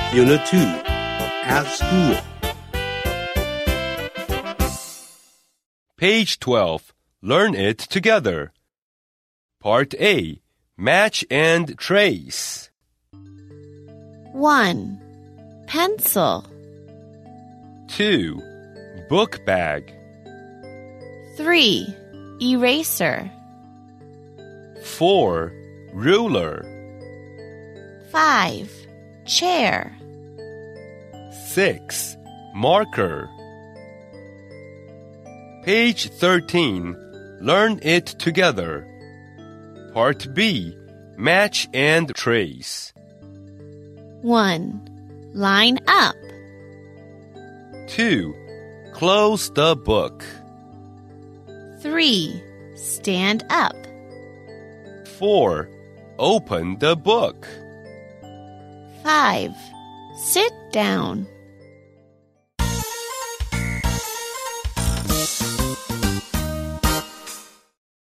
Unit 2. At School. Page 12. Learn it together. Part A. Match and trace. 1. Pencil. 2. Book bag. 3. Eraser. 4. Ruler. 5. Chair. 6. Marker. Page 13. Learn it together. Part B. Match and trace. 1. Line up. 2. Close the book. 3. Stand up. 4. Open the book. 5. Sit down.